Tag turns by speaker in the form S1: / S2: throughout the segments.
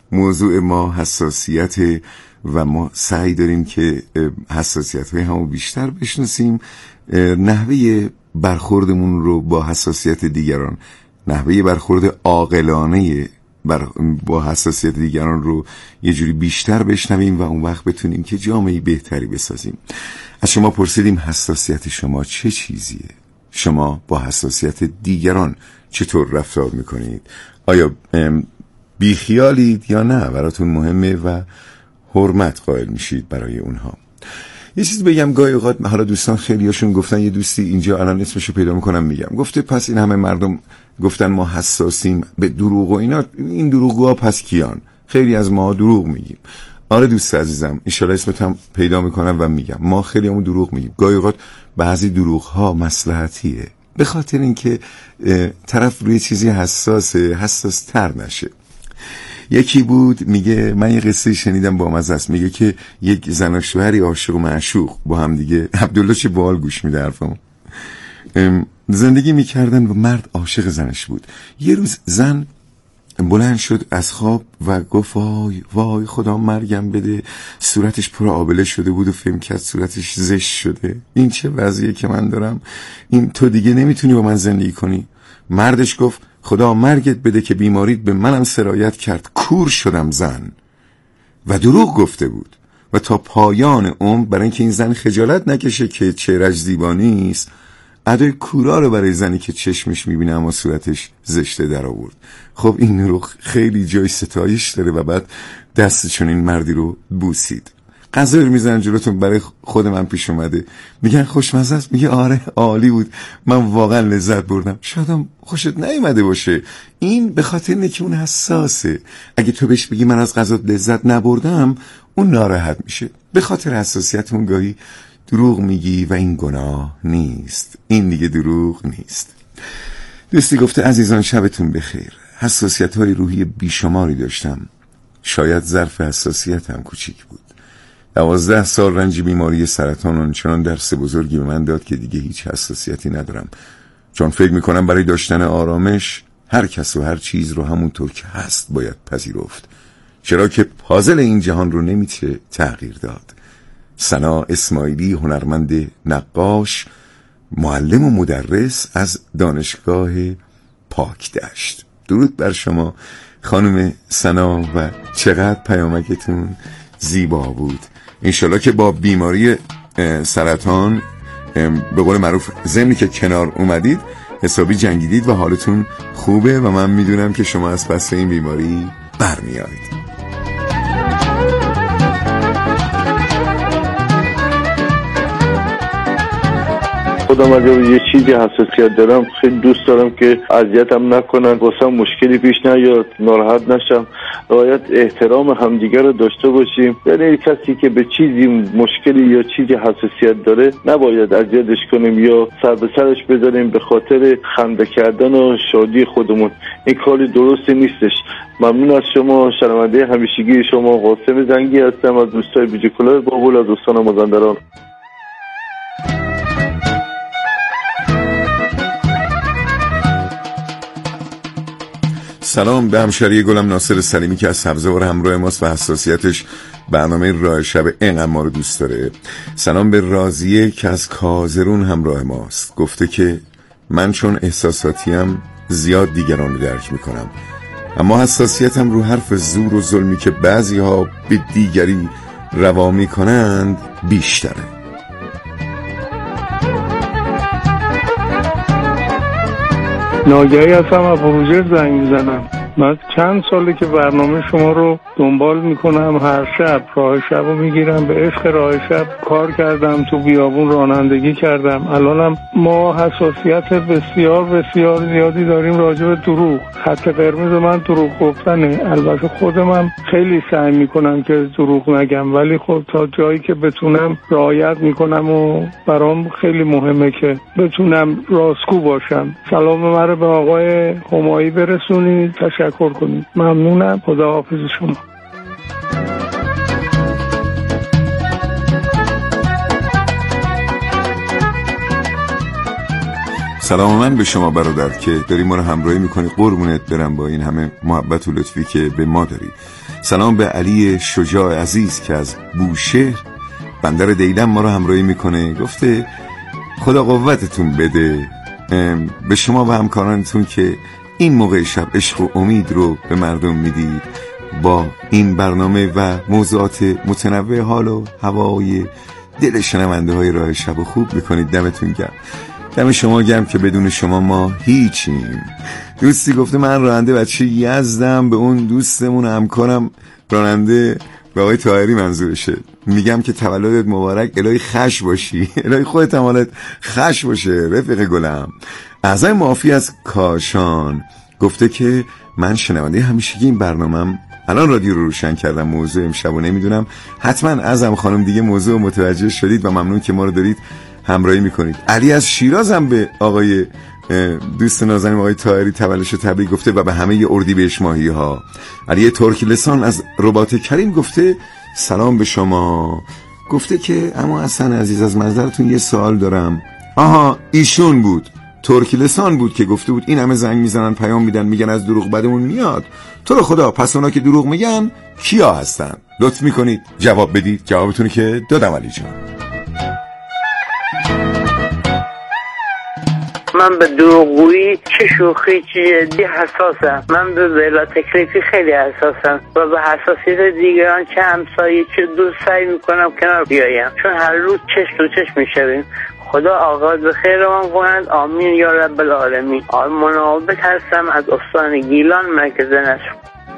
S1: موضوع ما حساسیت و ما سعی داریم که حساسیت‌های همو بیشتر بشناسیم، نحوه برخوردمون رو با حساسیت دیگران، نحوه برخورد عاقلانه با حساسیت دیگران رو یه جوری بیشتر بشنویم و اون وقت بتونیم که جامعه بهتری بسازیم. از شما پرسیدیم حساسیت شما چه چیزیه؟ شما با حساسیت دیگران چطور رفتار میکنید؟ آیا بیخیالید یا نه براتون مهمه و حرمت قائل میشید برای اونها؟ یه چیز بگم، گاهی اوقات حالا دوستان خیلیاشون گفتن، یه دوستی اینجا الان اسمشو پیدا میکنم میگم، گفته پس این همه مردم گفتن ما حساسیم به دروغ و اینا، این دروغگوها پس کیان؟ خیلی از ما دروغ میگیم. آره دوست عزیزم، انشالله اسمت هم پیدا میکنم و میگم ما خیلی همون دروغ میگیم. گاهی اوقات بعضی دروغ ها مصلحتیه، به خاطر اینکه طرف روی چیزی حساس تر نشه. یکی بود میگه، من یه قصه شنیدم با مزه است، میگه که یک زن و شوهری عاشق و معشوق با هم دیگه، عبدالله چه باحال گوش میده حرفمو، زندگی میکردن و مرد عاشق زنش بود. یه روز زن بلند شد از خواب و گفت وای خدا مرگم بده، صورتش پر آبله شده بود و فهم کرد صورتش زشت شده، این چه وضعیه که من دارم، این تو دیگه نمیتونی با من زندگی کنی. مردش گفت خدا مرگت بده که بیماریت به منم سرایت کرد، کور شدم زن. و دروغ گفته بود و تا پایان عمر برای اینکه این زن خجالت نکشه که چهره‌اش زیبا نیست، ادای کورا رو برای زنی که چشمش میبینه اما صورتش زشته در آورد. خب این دروغ خیلی جای ستایش داره و بعد دستشون این مردی رو بوسید. غذا رو میزنن جلوتون، برای خود من پیش اومده، میگن خوشمزه است، میگه آره عالی بود، من واقعا لذت بردم. شاید هم خوشت نیومده باشه، این به خاطر اینه که اون حساسه. اگه تو بهش بگی من از غذا لذت نبردم، اون ناراحت میشه. به خاطر حساسیت اون گاهی دروغ میگی و این گناه نیست، این دیگه دروغ نیست. دوستی گفته عزیزان شبتون بخیر، حساسیت‌های روحی بیشماری داشتم، شاید ظرف حساسیتم کوچیک بود. 12 سال رنج بیماری سرطان آنچنان درس بزرگی به من داد که دیگه هیچ حساسیتی ندارم، چون فکر میکنم برای داشتن آرامش هر کس و هر چیز رو همونطور که هست باید پذیرفت، چرا که پازل این جهان رو نمیشه تغییر داد. سنا اسماعیلی، هنرمند نقاش، معلم و مدرس از دانشگاه پاکدشت. درود بر شما خانم سنا و چقدر پیامکتون زیبا بود. انشالله که با بیماری سرطان به قول معروف ضمنی که کنار اومدید حسابی جنگیدید و حالتون خوبه و من میدونم که شما از پس این بیماری برمیایید.
S2: خودم اگر یه چیزی حساسیت دارم، خیلی دوست دارم که اذیتم نکنن، واسم مشکلی پیش نیاد، ناراحت نشم. باید احترام همدیگه رو داشته باشیم، یعنی کسی که به چیزی مشکلی یا چیزی حساسیت داره نباید اذیتش کنیم یا سر به سرش بذاریم به خاطر خنده کردن و شادی خودمون. این کاری درستی نیستش. ممنون از شما. شنونده همیشگی شما قاسم زنگی هستم از دوستای بیجیکولار بابول، از دوستان مازندران.
S1: سلام به همشهری گلم ناصر سلیمی که از سبزوار همراه ماست و حساسیتش برنامه راه شب اینقدر ما رو دوست داره. سلام به راضیه که از کازرون همراه ماست، گفته که من چون احساساتیم زیاد دیگران رو درک میکنم، اما حساسیتم رو حرف زور و ظلمی که بعضی ها به دیگری روا میکنند بیشتره.
S3: ناگهی هستم از بروجرد زنگ میزنم. من چند ساله که برنامه شما رو دنبال میکنم، هر شب راه شب رو میگیرم، به عشق راه شب کار کردم، تو بیابون رانندگی کردم. الانم ما حساسیت بسیار بسیار زیادی داریم راجع به دروغ. خط قرمز من دروغ گفتنه. البته خودم خیلی سعی میکنم که دروغ نگم، ولی خب تا جایی که بتونم رعایت میکنم و برام خیلی مهمه که بتونم راستگو باشم. سلام من رو به آقای همایی برسونید، تشکر کنید. ممنونم. خداحافظ شما.
S1: سلام من به شما برادر که داری ما رو همراهی میکنی. قربونت برم با این همه محبت و لطفی که به ما داری. سلام به علی شجاع عزیز که از بوشهر بندر دیلم ما رو همراهی میکنه. گفته خدا قوتتون بده. به شما و همکارانتون که این موقع شب عشق و امید رو به مردم میدید، با این برنامه و موضوعات متنوع حال و هوای دل شنونده های راه شب و خوب میکنید. دمتون گرم. دم شما گرم که بدون شما ما هیچیم. دوستی گفته من راننده بچه یزدم، به اون دوستمون همکارم راننده به آقای طاهری منظورشه میگم که تولدت مبارک، الهی خش باشی، الهی خودت هم حالت خش باشه رفیق گلم. اعضای معافی از کاشان گفته که من شنونده همیشگی این برنامه‌ام، الان رادیو رو روشن کردم، موضوع امشبو نمیدونم، حتما ازم خانم دیگه موضوع متوجه شدید و ممنون که ما رو دارید همراهی میکنید. علی از شیراز هم به آقای دوست نازنین آقای طاهری تولدش تبریک گفته و به همه اردیبهشت ماهی ها. علی ترکی لسان از رباط کریم گفته سلام به شما. گفته که اما حسن عزیز از منظرتون یه سوال دارم. آها ایشون بود، ترکی لسان بود که گفته بود این همه زنگ میزنن پیام میدن میگن از دروغ بدمون میاد. تو رو خدا پس اونا که دروغ میگن کیا هستن؟ لطف میکنید جواب بدید. جوابتونه که دادم علی جان.
S4: من به دروغگویی چه شوخی چه جدی حساسم. من به بلا تکلیفی خیلی حساسم و به حساسیت دیگران چه همسایه چه دوست سعی میکنم کنار بیایم، چون هر روز چشم تو چشم میشویم. خدا آغاز به خیرمان کند. آمین یا رب العالمین. منابت هستم از استان گیلان مرکز نشر.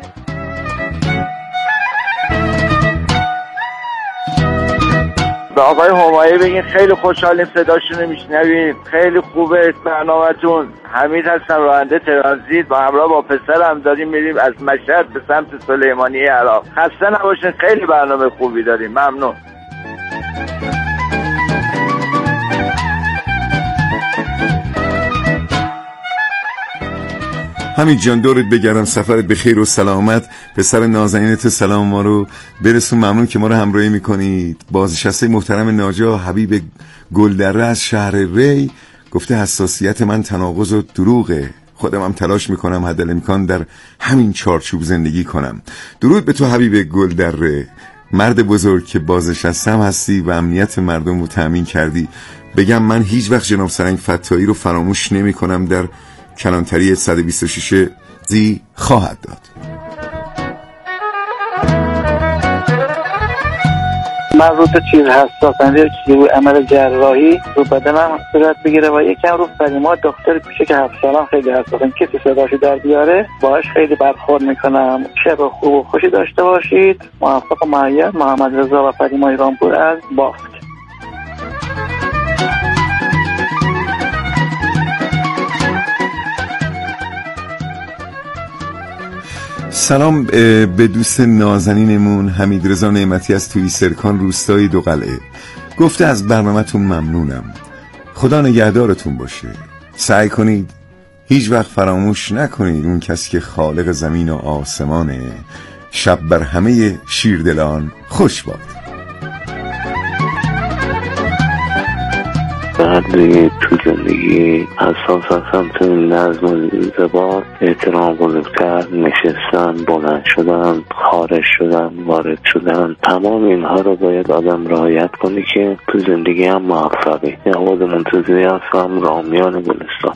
S5: به آقای همایی بگین خیلی خوشحالیم صداشون رو میشنویم، خیلی خوبه برنامه‌تون. حمید هستم راننده ترانزیت، با همراه با پسرم داریم میریم از مشهد به سمت سلیمانیه عراق. خسته نباشین، خیلی برنامه خوبی داریم. ممنون.
S1: همین جان دورت بگردم، سفرت به خیر و سلامت. پسر نازنینت سلام ما رو برسون. ممنون که ما رو همراهی میکنید. بازنشسته محترم ناجا حبیب گلدره از شهر ری گفته حساسیت من تناقض و دروغه، خودم هم تلاش میکنم حد الامکان در همین چارچوب زندگی کنم. درود به تو حبیب گلدره، مرد بزرگ که بازنشستم هستی و امنیت مردم رو تأمین کردی. بگم من هیچ وقت جناب سرنگ فتاحی رو فراموش نمی کنم. در کلانتری 126 زی خواهد داد.
S6: من رو به چیز حساسم، چیزی رو عمل جراحی رو بدنم صورت بگیره و یکم رو فریما دکتر پیشه که 7 سالم خیلی حساسم، کسی صداشو در بیاره باهاش خیلی برخورد میکنم. شب خوب و خوشی داشته باشید. موفق و معید. محمد رضا و فریما ایرانپور از بافت.
S1: سلام به دوست نازنینمون حمید رضا نعمتی از توی سرکان روستای دو قلعه. گفته از برنامه‌تون ممنونم، خدا نگهدارتون باشه. سعی کنید هیچ وقت فراموش نکنید اون کسی که خالق زمین و آسمانه. شب بر همه شیردلان خوش باد.
S7: بعد تو زندگی حساس هستم تو نظم و انضباط، احترام بزرگتر، نشستن، بلند شدن، خارج شدن، وارد شدن، تمام اینها رو باید آدم رعایت کنی که تو زندگی هم موفقی. یعقوب منتظری هستم، رامیان گلستان.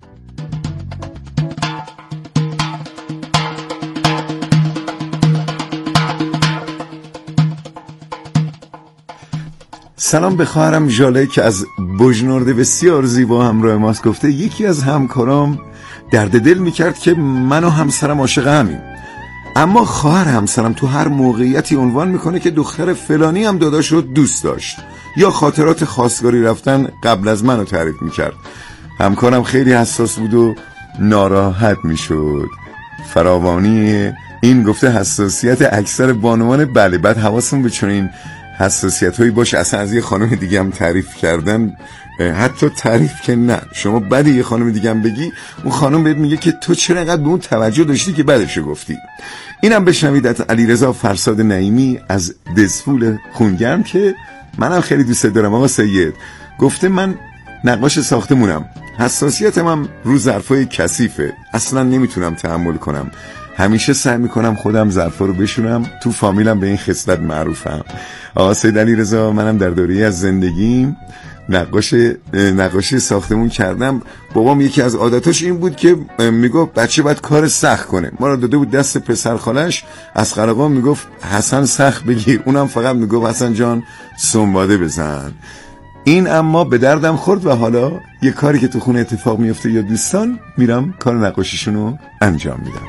S1: سلام به خواهرم ژاله که از بجنورده بسیار زیبا همراه ماست. گفته یکی از همکارام درد دل میکرد که من و همسرم عاشق همیم، اما خواهر همسرم تو هر موقعیتی عنوان میکنه که دختر فلانی هم داداش رو دوست داشت، یا خاطرات خواستگاری رفتن قبل از منو تعریف میکرد. همکارم خیلی حساس بود و ناراحت میشد. فراوانی این گفته حساسیت اکثر بانوان بله. بعد حواسم به چنین حساسیت هایی باشه. اصلا از یه خانم دیگه هم تعریف کردن، حتی تعریف که نه، شما بعد یه خانم دیگه هم بگی اون خانم بهت میگه که تو چرا انقدر به اون توجه داشتی که بعدشو گفتی. اینم بشنوید از علیرضا فرساد نعیمی از دزفول خونگرم که منم خیلی دوست دارم. آقا سید گفته من نقاش ساختمونم. حساسیتم هم رو ظرفای کثیفه، اصلا نمیتونم تحمل کنم. همیشه سعی میکنم خودم ظرفا رو بشورم. تو فامیلم به این خصلت معروفم. آقا سید علیرضا، منم در دوره‌ای از زندگیم نقاشی ساختمون کردم. بابام یکی از عادتاش این بود که میگفت بچه باید کار سخت کنه. ما رو داده بود دست پسر خالش اصغر آقا، میگفت حسن سخت بگیر، اونم فقط میگفت حسن جان سنباده بزن. این اما به دردم خورد و حالا یه کاری که تو خونه اتفاق میفته یا دوستان، میرم کار نقاشیشونو انجام میدم.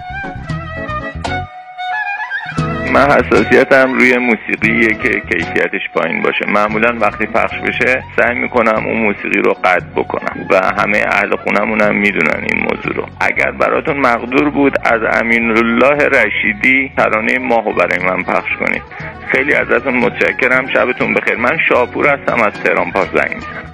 S8: من حساسیتم روی موسیقیه که کیفیتش پایین باشه. معمولا وقتی پخش بشه سعی میکنم اون موسیقی رو قطع بکنم و همه اهل خونمون هم میدونن این موضوع رو. اگر براتون مقدور بود از امینالله رشیدی ترانه ماهو برای من پخش کنید. خیلی ازتون متشکرم. شبتون بخیر. من شاپور هستم، از تهران پاس زنگ میزنم.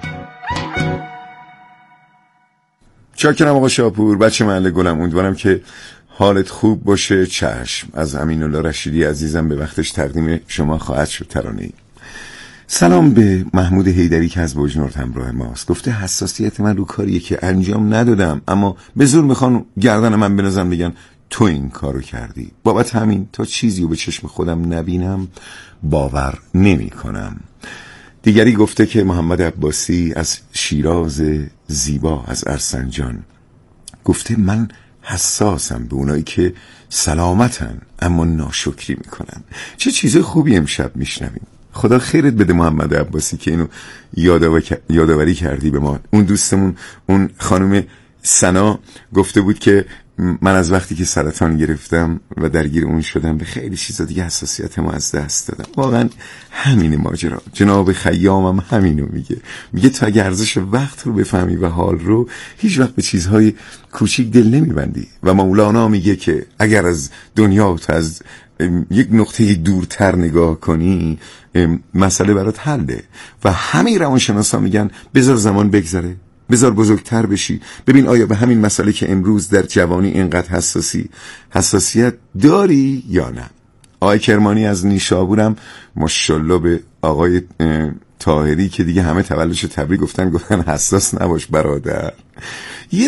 S1: چاکرم آقا شاپور، بچه محله گلم. امیدوارم که حالت خوب باشه. چشم. از امینالله رشیدی عزیزم به وقتش تقدیم شما خواهد شد ترانه‌ای. سلام به محمود حیدری که از بوجنورد همراه ماست. گفته حساسیت من رو کاریه که انجام ندادم، اما به زور میخوان گردن من بنازن بگن تو این کارو کردی. بابت همین تا چیزی رو به چشم خودم نبینم باور نمی کنم. دیگری گفته که محمد عباسی از شیراز زیبا از ارسنجان گفته من حساسم به اونایی که سلامتن اما ناشکری میکنن. چه چیز خوبی امشب میشنویم. خدا خیرت بده محمد عباسی که اینو یادآوری کردی به ما. اون دوستمون، اون خانم سنا گفته بود که من از وقتی که سرطان گرفتم و درگیر اون شدم به خیلی چیزا دیگه حساسیتمو از دست دادم. واقعا همین ماجرا. جناب خیامم همینو میگه تا اگه ارزش وقت رو بفهمی و حال رو، هیچ وقت به چیزهای کوچیک دل نمیبندی. و مولانا میگه که اگر از دنیا تو از یک نقطه دورتر نگاه کنی مسئله برات حله. و همه روانشناسا میگن بذار زمان بگذره، بذار بزرگتر بشی، ببین آیا به همین مسئله که امروز در جوانی اینقدر حساسیت داری یا نه. آقای کرمانی از نیشابورم ماشاءالله به آقای طاهری که دیگه همه تولدش تبریک گفتن حساس نباش برادر. یه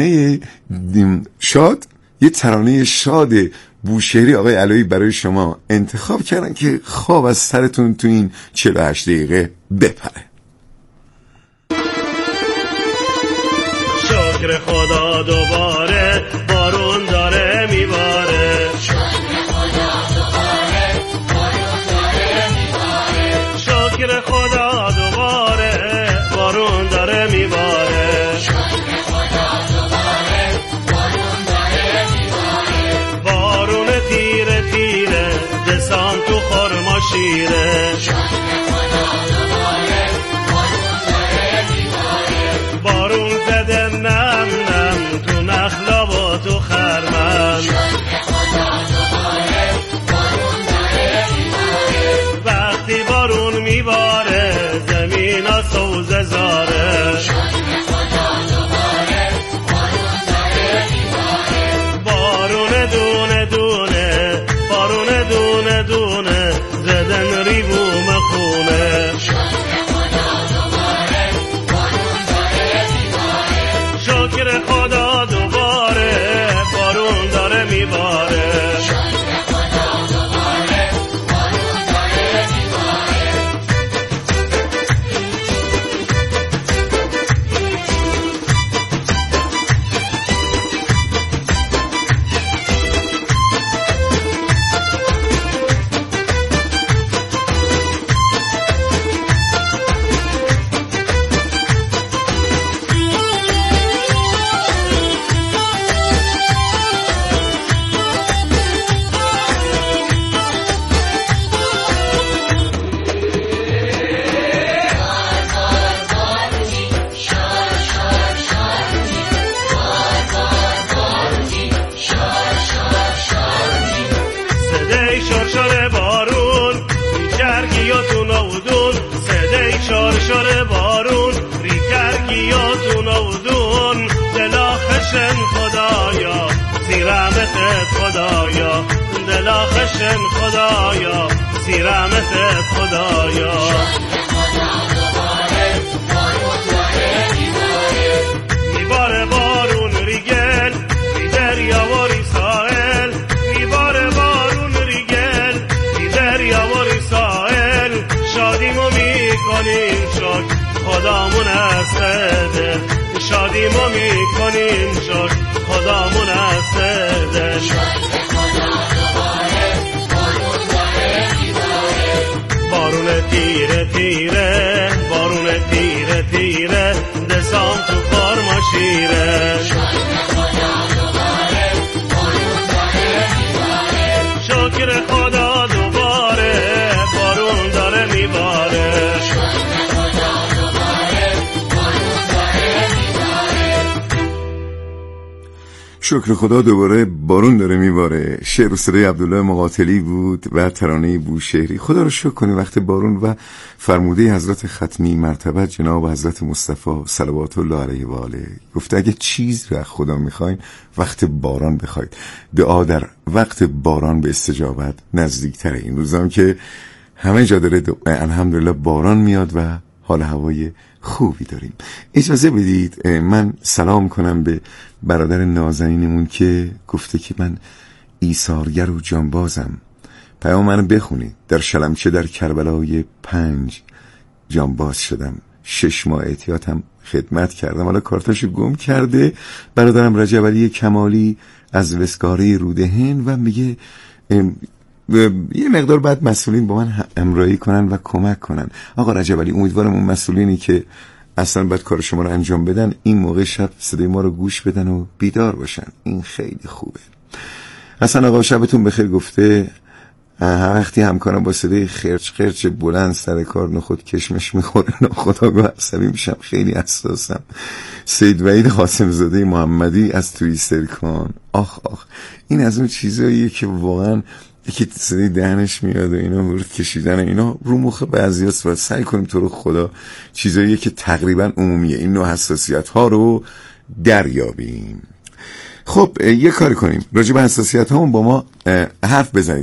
S1: ترانه شاد بوشهری آقای علایی برای شما انتخاب کردن که خواب از سرتون تو این 48 دقیقه بپره.
S9: شکر خدا دوباره بارون داره میباره. شکر خدا دوباره بارون داره میباره. بارون تیره تیره دسان تو خرما شیره. بارون زده نم نم تو نخلا و تو خرمن. وقتی بارون میباره زمین ها سوزه زاره. بارون دونه دونه، بارون دونه دونه زدن ریبوم خونه. شکر خدا دوباره بارون داره میباره. شرشر بارون ریکر گیاتون اودون دلا خشن خدایا زیرمتت خدایا. دلا خشن خدایا زیرمتت خدایا. میباره بارون ریگل ری دریا و ری ساحل میباره بارون ریگل ری دریا و ری ساحل شادیمو میکنیم شکر خدامون هسته شادیمو میکنیم شکر خدامون هسته بارون تیره تیره بارون تیره تیره دسام تو خارما شیره شکر خدا دوباره بارون داره میباره
S1: شکر خدا دوباره بارون داره میباره. شعر و صدای عبدالله مقاتلی بود و ترانه بوشهری. خدا رو شکر کنی وقت بارون و فرموده حضرت ختمی مرتبت جناب حضرت مصطفی صلوات الله علیه و آله گفته اگه چیز رو خدا میخواین وقت باران بخواید. دعا در وقت باران به استجابت نزدیکتره. این روزام که همه جا داره الحمدلله باران میاد و حال هوای خوبی داریم. اجازه بدید من سلام کنم به برادر نازنینمون که گفته که من ایثارگر و جانبازم. پیام منو بخونید. در شلمچه در کربلای 5 جانباز شدم. 6 ماه احتیاطم خدمت کردم. حالا کارتاشو گم کرده. برادرم رجب علی کمالی از وسکاره رودهن و میگه یه مقدار بعد مسئولین با من همراهی کنن و کمک کنن. آقا رجب علی امیدوارم اون مسئولینی که اصلا باید کار شما رو انجام بدن این موقع شب صدای ما رو گوش بدن و بیدار باشن. این خیلی خوبه. حسن آقا شبتون بخیر گفته وقتی همکارم با صدای خرچ خرچ بلند سر کار نخود کشمش میخوره ناخودآگاه عصبی میشم. خیلی حساسم. سید وحید قاسم زاده محمدی از توییترکان. آخ این از اون چیزاییه که واقعا یکی صدای دهنش میاد و اینا ورد کشیدن اینا رو مخ بعضیاست و سعی کنیم تو رو خدا چیزاییه که تقریبا عمومیه این نوع حساسیت ها رو دریابیم. خب یه کار کنیم راجع به حساسیت هامون با ما حرف بزنید.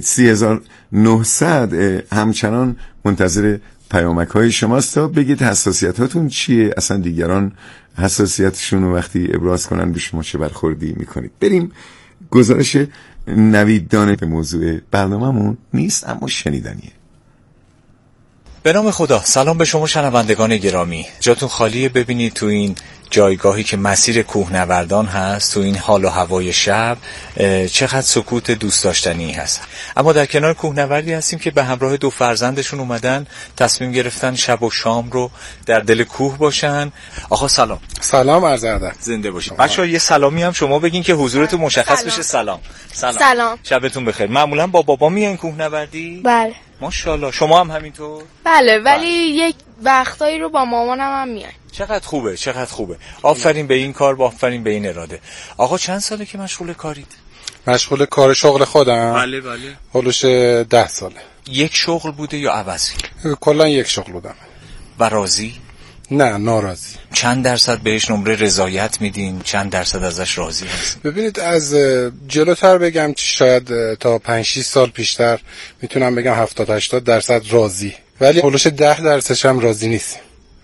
S1: 3900 همچنان منتظر پیامک های شماست تا بگید حساسیت هاتون چیه، اصلا دیگران حساسیتشون رو وقتی ابراز کنن به شما چه برخوردی میکنید. بریم گزارش نوید دانه به موضوع برنامه‌مون نیست اما شنیدنیه.
S10: به نام خدا. سلام به شما شنوندگان گرامی. جاتون خالیه ببینید تو این جایگاهی که مسیر کوهنوردان هست، تو این حال و هوای شب چقدر سکوت دوست داشتنی هست. اما در کنار کوهنوردی هستیم که به همراه 2 فرزندشون اومدن تصمیم گرفتن شب و شام رو در دل کوه باشن. آقا سلام.
S11: سلام عرض ادب.
S10: زنده باشین. بچه‌ها یه سلامی هم شما بگین که حضورتون مشخص بشه. سلام. شبتون بخیر. معمولا با بابا میان کوهنوردی؟
S12: بله.
S10: ماشاءالله. شما هم همینطور؟
S12: بله ولی یک وقتایی رو با مامانم هم میان.
S10: چقدر خوبه. آفرین به این کار، آفرین به این اراده. آقا چند ساله که مشغول کارید؟
S11: مشغول کار شغل خودم؟
S10: بله.
S11: حدود 10 ساله.
S10: یک شغل بوده یا عوضی؟
S11: کلا یک شغل بودم.
S10: و راضی؟
S11: نه ناراضی.
S10: چند درصد بهش نمره رضایت میدین؟ چند درصد ازش راضی هستین؟
S11: ببینید از جلوتر بگم شاید تا 5-6 سال پیشتر میتونم بگم 70-80 درصد راضی، ولی حدود 10% هم راضی نیستیم.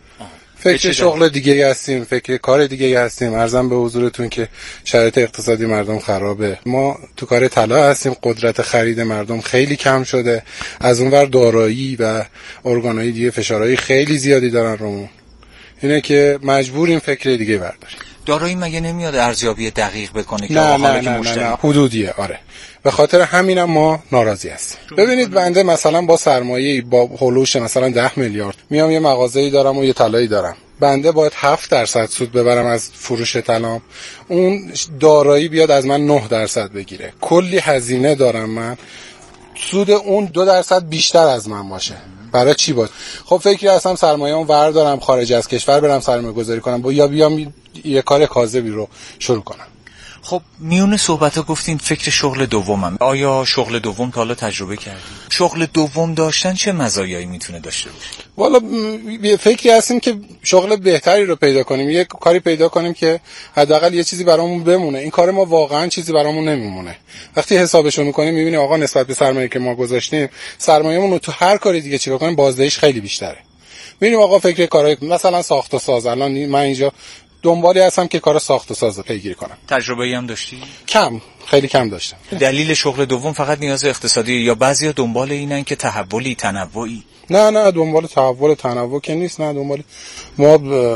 S11: فکر شغل دیگه هستیم، فکر کار دیگه هستیم. عرضم به حضورتون که شرایط اقتصادی مردم خرابه. ما تو کار طلا هستیم، قدرت خرید مردم خیلی کم شده. از اونور دارایی و ارگانهای دیگه فشارهای خیلی زیادی دارن رومون. اینه که مجبوریم فکر دیگه برداریم.
S10: دارایی مگه نمیاد ارزیابی دقیق بکنه که
S11: نه حدودیه. آره به خاطر همینم ما ناراضی هستیم. ببینید بنده مثلا با سرمایه‌ای با هولوش مثلا 10 میلیارد میام یه مغازه‌ای دارم و یه طلایی دارم، بنده باید 7% سود ببرم از فروش طلام، اون دارایی بیاد از من 9% بگیره. کلی هزینه دارم من، سود اون 2% بیشتر از من باشه. برای چی بود؟ خب فکری هستم سرمایه‌ام وردارم خارج از کشور برم سرمایه گذاری کنم یا بیام یه کار کاذبی رو شروع کنم.
S10: خب میون صحبت‌ها گفتین فکر شغل دومم. آیا شغل دوم تا حالا تجربه کردید؟ شغل دوم داشتن چه مزایایی میتونه داشته باشه؟
S11: والا فکری هستیم که شغل بهتری رو پیدا کنیم، یه کاری پیدا کنیم که حداقل یه چیزی برامون بمونه. این کار ما واقعا چیزی برامون نمیمونه. وقتی حسابش رو می‌کنیم می‌بینی آقا نسبت به سرمایه‌ای که ما گذاشتیم، سرمایه‌مون رو تو هر کاری دیگه چیکار کنیم بازدهیش خیلی بیشتره. می‌بینیم آقا فکر کارهای مثلا ساخت و ساز، الان من اینجا دنبالی هستم که کار ساخت و ساز پیگیری کنم.
S10: تجربه‌ای هم داشتی؟
S11: کم، خیلی کم داشتم.
S10: دلیل شغل دوم فقط نیاز اقتصادی یا بعضیا دنبال اینن که تحولی تنوعی؟
S11: نه دنبال تحول تنوع که نیست، نه دنبال ما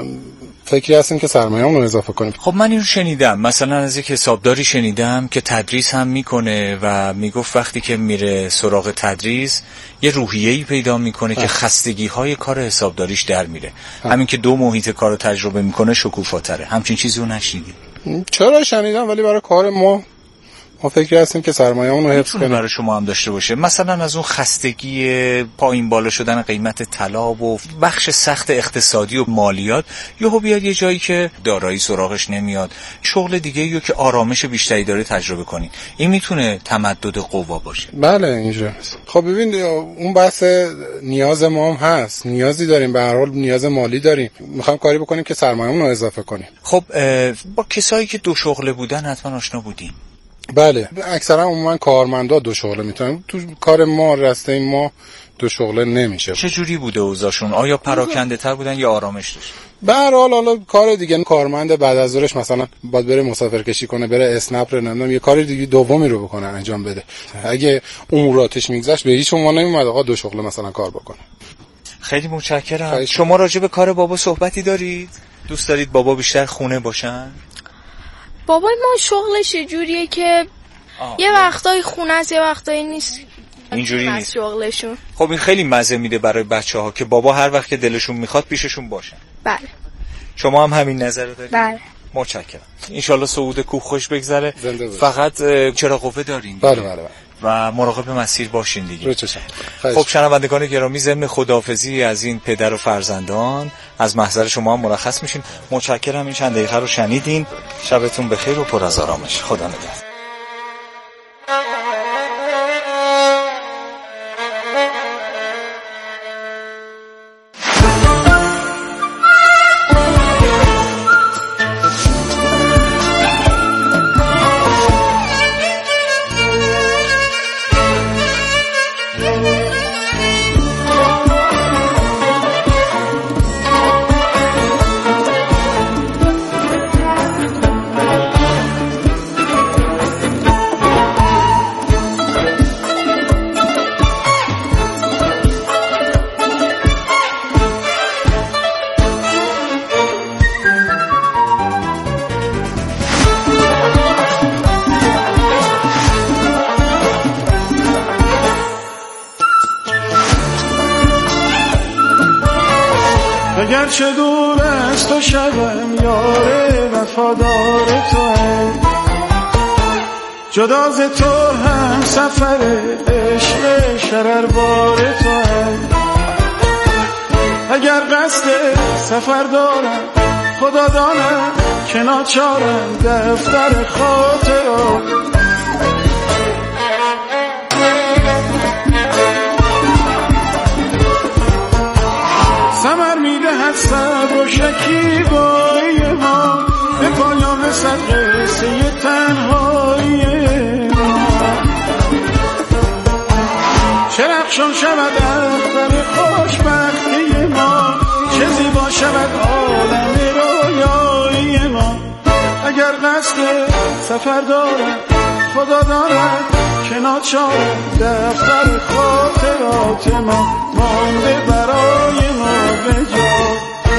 S11: فکری هستیم که سرمایه‌مون رو اضافه کنیم.
S10: خب من اینو شنیدم، مثلا از یک حسابداری شنیدم که تدریس هم میکنه و میگفت وقتی که میره سراغ تدریس یه روحیه‌ای پیدا میکنه که خستگی‌های کار حسابداریش در میره. همین که 2 محیط کارو تجربه میکنه شکوفاتره. همچین چیزی رو نشنیدی؟
S11: چرا شنیدم، ولی برای کار ما فکر هستیم که سرمایه‌مون رو حفظ کنیم.
S10: برای شما هم داشته باشه، مثلا از اون خستگی پایین بالا شدن قیمت طلا و بخش سخت اقتصادی و مالیات، یهو بیاد یه جایی که دارایی سراغش نمیاد، شغل دیگه‌ایو که آرامش بیشتری داره تجربه کنی. این میتونه تمدد قوا باشه.
S11: بله اینجاست. خب ببین اون بحث نیاز ما هم هست، نیازی داریم، به هر حال نیاز مالی داریم، میخوایم کاری بکنیم که سرمایه‌مون رو اضافه کنیم.
S10: خب با کسایی که 2 شغله بودن حتما آشنا بودین.
S11: بله اکثرا عموما کارمندا 2 شغله میتونن، تو کار ما رسته ما 2 شغله نمیشه.
S10: چه جوری بوده اوضاعشون؟ آیا پراکنده تر بودن یا آرامش داشت؟
S11: به هر حال کار دیگه، کارمند بعد از ظهرش مثلا باید بره مسافرکشی کنه، بره اسنپ رو نمیدونم یه کار دیگه دومی رو بکنه انجام بده. اگه اموراتش میگذشت به هیچ عنوان نمیومد آقا 2 شغله مثلا کار بکنه.
S10: خیلی متشکرم. شما راجع به کار بابا صحبتی دارید؟ دوست دارید بابا بیشتر خونه باشن؟
S12: بابای ما شغلش جوریه که یه وقتایی خونه است یه وقتایی نیست.
S10: اینجوری نیست
S12: شغلشون.
S10: خب این خیلی مزه میده برای بچه‌ها که بابا هر وقت که دلشون میخواد پیششون باشن.
S12: بله.
S10: شما هم همین نظر رو دارید؟
S12: بله.
S10: متشکرم. انشالله صعود کوه خوش بگذره. فقط چراغ قوه دارین؟
S11: بله.
S10: و مراقب مسیر باشین دیگه.
S11: خب
S10: شنوندگان گرامی، ضمن خداحافظی از این پدر و فرزندان از محضر شما هم مرخص میشیم. متشکرم این چند دقیقه رو شنیدین. شبتون بخیر و پر از آرامش. خدا نگهدار.
S9: اگرچه دور از تو شبم یار وفادار تو هم، جدا ز تو هم سفر عشق شرربار تو هم. اگر قصد سفر دارم خدا دانم که ناچارم دفتر خاطرات ثمر میدهد صبر و شکیبایی ما، به پایان رسد قصه تنهایی ما. چرخشان شود اختر خوشبختی ما، چه زیبا شود عالم رویایی ما. اگر قصد سفر دارد خدا دارد که ناچارم دفتر خاطرات ما مانده برای ما به جا.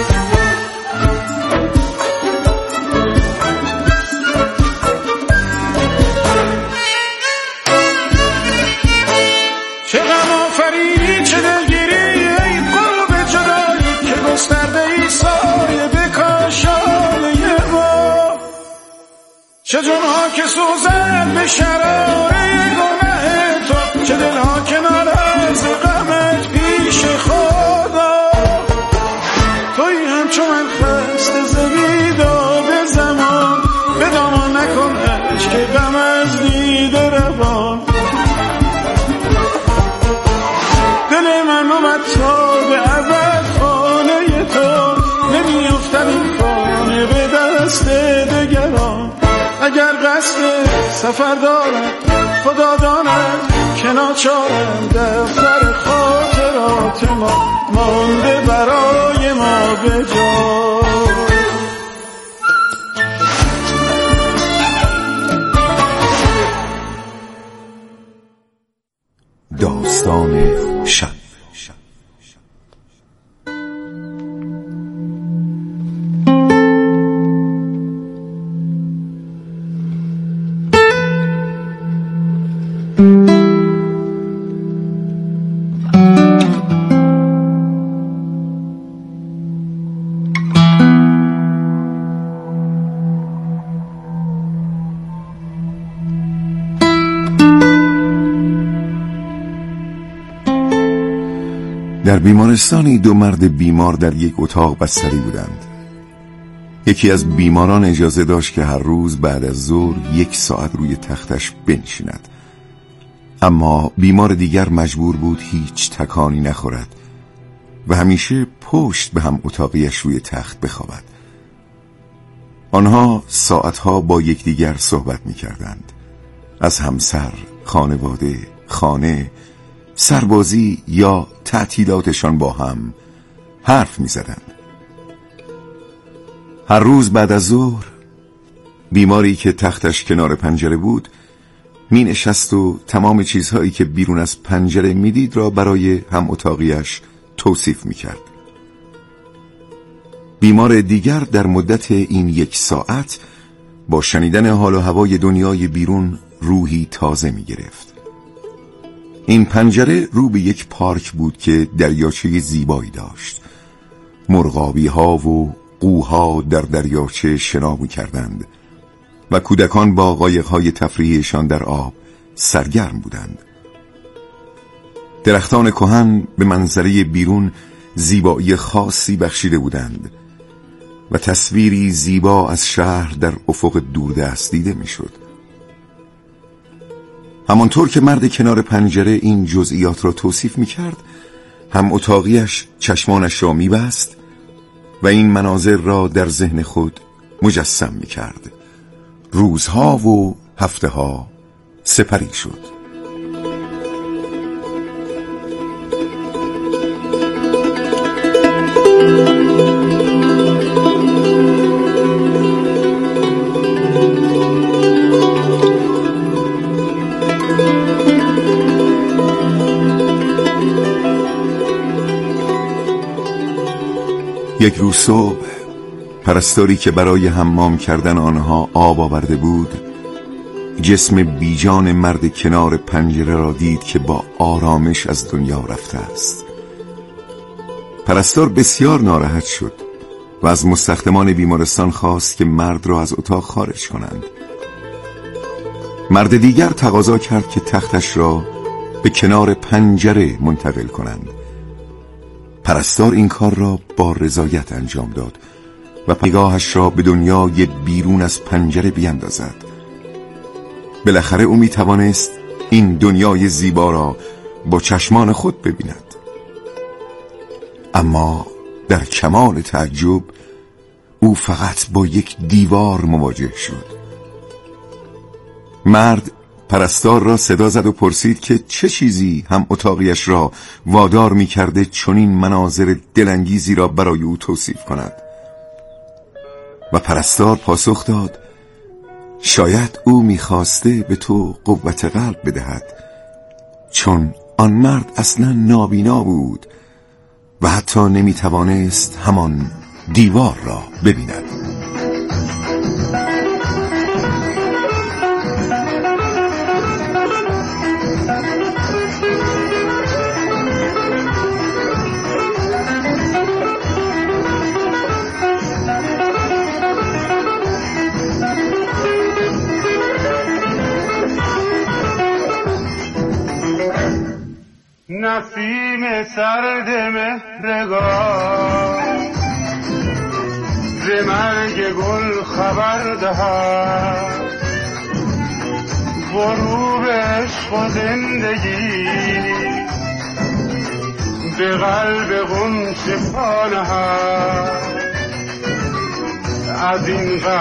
S9: چه غم آفرینی چه دلگیری ای قلب جدایی که گسترده ای سایه به کاشانه ما. چه جنها که سوزن به شراره گناه تو، چه دلها که ناراز غمت پیش خدا. توی همچو من خسته زمیدا به زمان، به دامان نکن عشق غم از دیده روان. دل من اومد تا به ابد خانه تو، نمیافتم این خانه به دست دگران. اگر قصد سفر دارم خدا داند که ناچارم دفتر خاطرات ما مانده برای ما به جا.
S1: داستان شب. در بیمارستانی دو مرد بیمار در یک اتاق بستری بودند. یکی از بیماران اجازه داشت که هر روز بعد از ظهر 1 ساعت روی تختش بنشیند، اما بیمار دیگر مجبور بود هیچ تکانی نخورد و همیشه پشت به هم اتاقیش روی تخت بخوابد. آنها ساعتها با یکدیگر صحبت می کردند، از همسر، خانواده، خانه، سربازی یا تعطیلاتشان با هم حرف می زدند. هر روز بعد از ظهر بیماری که تختش کنار پنجره بود می نشست و تمام چیزهایی که بیرون از پنجره می دید را برای هم اتاقیش توصیف می کرد. بیمار دیگر در مدت این 1 ساعت با شنیدن حال و هوای دنیای بیرون روحی تازه می گرفت. این پنجره رو به یک پارک بود که دریاچه زیبایی داشت. مرغابی ها و قوها در دریاچه شنا می‌کردند و کودکان با قایق‌های تفریحیشان در آب سرگرم بودند. درختان کهن به منظره بیرون زیبایی خاصی بخشیده بودند و تصویری زیبا از شهر در افق دوردست دیده می‌شد. همانطور که مرد کنار پنجره این جزئیات را توصیف می‌کرد، هم اتاقیش چشمانش را می‌بست و این مناظر را در ذهن خود مجسم می‌کرد. روزها و هفته‌ها سپری شد. یک روز صبح پرستاری که برای حمام کردن آنها آب آورده بود جسم بیجان مرد کنار پنجره را دید که با آرامش از دنیا رفته است. پرستار بسیار ناراحت شد و از مستخدمان بیمارستان خواست که مرد را از اتاق خارج کنند. مرد دیگر تقاضا کرد که تختش را به کنار پنجره منتقل کنند. پرستار این کار را با رضایت انجام داد و نگاهش را به دنیای بیرون از پنجره بیندازد. بالاخره او می توانست این دنیای زیبا را با چشمان خود ببیند. اما در کمال تعجب او فقط با یک دیوار مواجه شد. مرد پرستار را صدا زد و پرسید که چه چیزی هم اتاقیش را وادار می کرده چنین مناظر دلانگیزی را برای او توصیف کند. و پرستار پاسخ داد شاید او می‌خواسته به تو قوت قلب بدهد، چون آن مرد اصلا نابینا بود و حتی نمی‌توانست همان دیوار را ببیند.
S9: نسیم سرد مهرگان ز مرگ گل خبر دهد، غروب عشق و زندگی به قلب غنچه پا نهد. از این